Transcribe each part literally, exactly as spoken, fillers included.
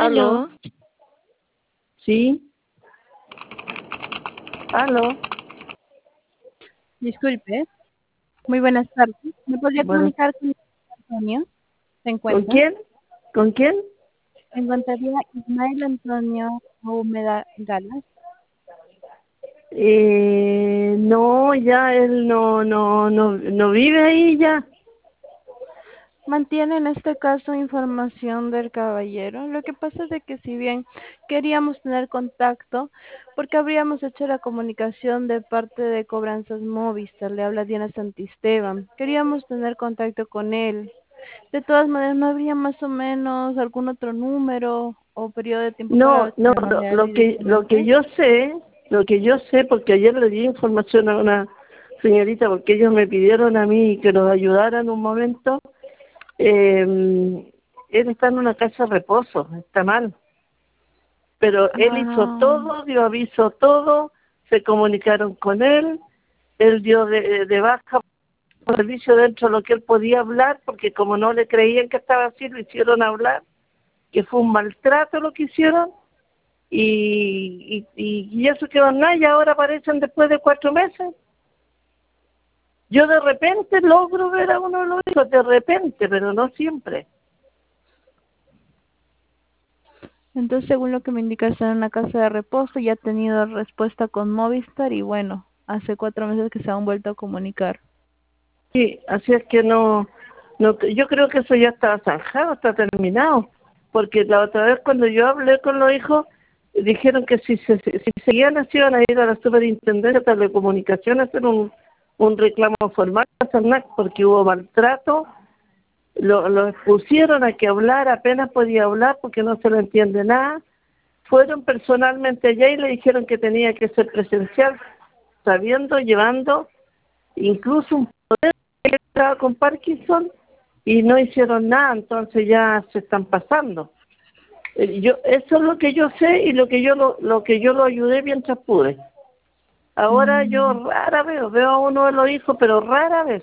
Aló, Aló, sí, aló, disculpe. Muy buenas tardes. ¿Me podría bueno, comunicar con Antonio? ¿Se ¿con encuentra? quién? ¿Con quién? ¿Se encontraría Ismael Antonio Humeda Galas? Eh, no, ya él no, no, no, no vive ahí ya. Mantiene en este caso información del caballero. Lo que pasa es de que si bien queríamos tener contacto, porque habríamos hecho la comunicación de parte de Cobranzas Movistar, le habla Diana Santisteban. Queríamos tener contacto con él. De todas maneras, ¿no habría más o menos algún otro número o periodo de tiempo No, para no, lo, llamarle a él lo que, lo que directamente? yo sé, lo que yo sé, porque ayer le di información a una señorita, porque ellos me pidieron a mí que los ayudara en un momento. eh, Él está en una casa de reposo, está mal. Pero él hizo Ah, todo, dio aviso todo, se comunicaron con él, él dio de, de baja por servicio dentro de lo que él podía hablar, porque como no le creían que estaba así, lo hicieron hablar, que fue un maltrato lo que hicieron, y, y, y eso quedó en nada, y ahora aparecen después de cuatro meses. Yo de repente logro ver a uno de los hijos, de repente, pero no siempre. entonces según lo que me indica está en una casa de reposo, ya ha tenido respuesta con Movistar y bueno, hace cuatro meses que se han vuelto a comunicar. Sí, así es que no, no, yo creo que eso ya está zanjado, está terminado, porque la otra vez cuando yo hablé con los hijos, dijeron que si, se, si seguían así iban a ir a la superintendencia de telecomunicaciones a hacer un, un reclamo formal a Cernac, porque hubo maltrato, lo, lo expusieron a que hablar, apenas podía hablar porque no se le entiende nada, fueron personalmente allá y le dijeron que tenía que ser presencial, sabiendo, llevando, incluso un estaba con Parkinson y no hicieron nada, entonces ya se están pasando. Eh, Yo, eso es lo que yo sé y lo que yo lo, lo que yo lo ayudé mientras pude. Ahora yo Mm. rara vez veo a uno de los hijos, pero rara vez.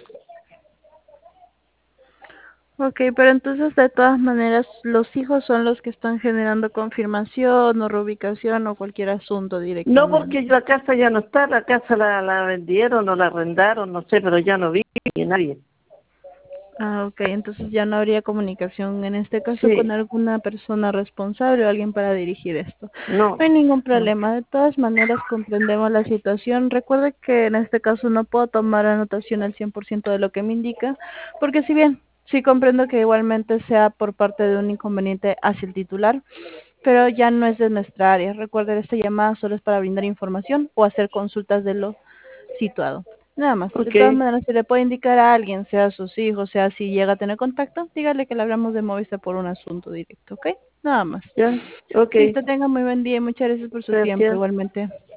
Ok, pero entonces de todas maneras los hijos son los que están generando confirmación o reubicación o cualquier asunto No porque directamente. la casa ya no está, la casa la, la vendieron o la arrendaron, no sé, pero ya no vive nadie. Ah, ok, entonces ya no habría comunicación en este caso con Sí, alguna persona responsable o alguien para dirigir esto. No hay no, ningún no. problema, de todas maneras comprendemos la situación. Recuerde que en este caso no puedo tomar anotación al cien por ciento de lo que me indica, porque si bien sí comprendo que igualmente sea por parte de un inconveniente hacia el titular, pero ya no es de nuestra área. Recuerde, esta llamada solo es para brindar información o hacer consultas de lo situado. Nada más. De Ok, todas maneras, si le puede indicar a alguien, sea a sus hijos, sea si llega a tener contacto, dígale que le hablamos de Movistar por un asunto directo, ¿ok? Nada más. ya, ok, Listo, tenga muy buen día y muchas gracias por su tiempo, gracias. igualmente.